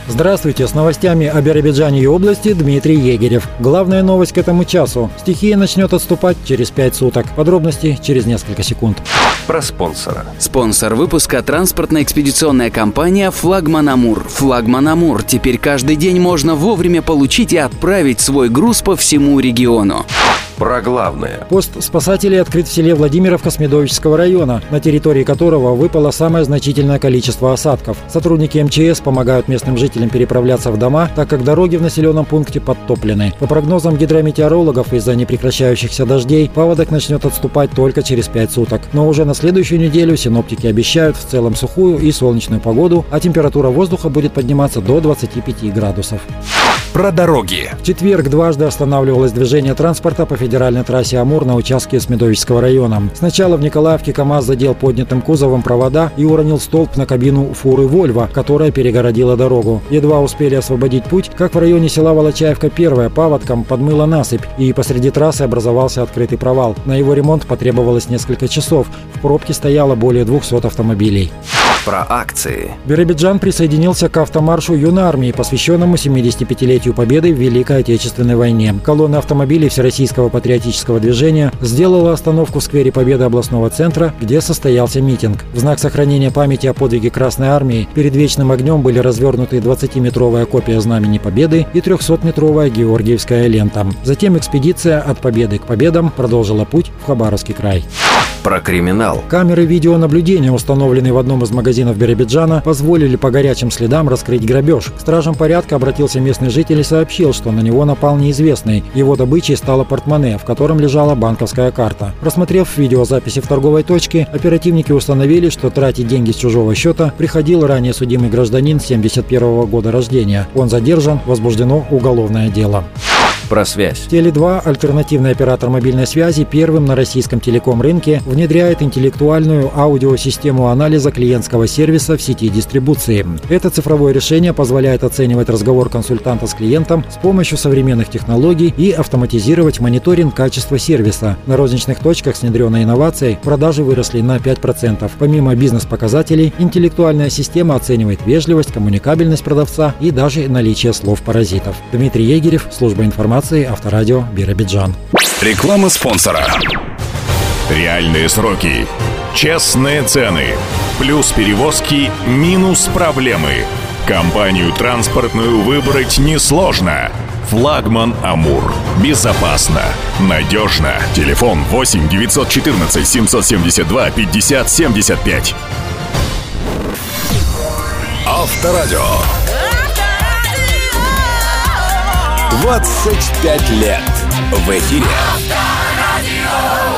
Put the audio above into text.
Здравствуйте, с новостями о Биробиджане и области Дмитрий Егерев. Главная новость к этому часу. Стихия начнет отступать через 5 суток. Подробности через несколько секунд. Про спонсора. Спонсор выпуска – транспортно-экспедиционная компания «Флагман Амур». «Флагман Амур» теперь каждый день можно вовремя получить и отправить свой груз по всему региону. Про главное. Пост спасателей открыт в селе Владимировка Смедовического района, на территории которого выпало самое значительное количество осадков. Сотрудники МЧС помогают местным жителям переправляться в дома, так как дороги в населенном пункте подтоплены. По прогнозам гидрометеорологов, из-за непрекращающихся дождей паводок начнет отступать только через 5 суток. Но уже на следующую неделю синоптики обещают в целом сухую и солнечную погоду, а температура воздуха будет подниматься до 25 градусов. Про дороги. В четверг дважды останавливалось движение транспорта по федеральной трассе Амур на участке Смедовического района. Сначала в Николаевке КАМАЗ задел поднятым кузовом провода и уронил столб на кабину фуры «Вольво», которая перегородила дорогу. Едва успели освободить путь, как в районе села Волочаевка-1 паводком подмыла насыпь, и посреди трассы образовался открытый провал. На его ремонт потребовалось несколько часов. В пробке стояло более 200 автомобилей. Про акции. Биробиджан присоединился к автомаршу Юной армии, посвященному 75-летию Победы в Великой Отечественной войне. Колонна автомобилей Всероссийского патриотического движения сделала остановку в сквере Победы областного центра, где состоялся митинг. В знак сохранения памяти о подвиге Красной армии перед вечным огнем были развернуты 20-метровая копия Знамени Победы и 300-метровая Георгиевская лента. Затем экспедиция от победы к победам продолжила путь в Хабаровский край. Про криминал. Камеры видеонаблюдения, установленные в одном из магазинов Биробиджана, позволили по горячим следам раскрыть грабеж. К стражам порядка обратился местный житель и сообщил, что на него напал неизвестный. Его добычей стало портмоне, в котором лежала банковская карта. Просмотрев видеозаписи в торговой точке, оперативники установили, что тратить деньги с чужого счета приходил ранее судимый гражданин 71 года рождения. Он задержан, возбуждено уголовное дело. Про связь. Теле2, альтернативный оператор мобильной связи, первым на российском телеком-рынке внедряет интеллектуальную аудиосистему анализа клиентского сервиса в сети дистрибуции. Это цифровое решение позволяет оценивать разговор консультанта с клиентом с помощью современных технологий и автоматизировать мониторинг качества сервиса. На розничных точках с внедренной инновацией продажи выросли на 5%. Помимо бизнес-показателей, интеллектуальная система оценивает вежливость, коммуникабельность продавца и даже наличие слов-паразитов. Дмитрий Егерев, служба информации, Авторадио Биробиджан. Реклама спонсора. Реальные сроки. Честные цены. Плюс перевозки, минус проблемы. Компанию транспортную выбрать несложно. Флагман Амур. Безопасно. Надежно. Телефон 8 914 772 50 75. Авторадио. 25 лет в эфире.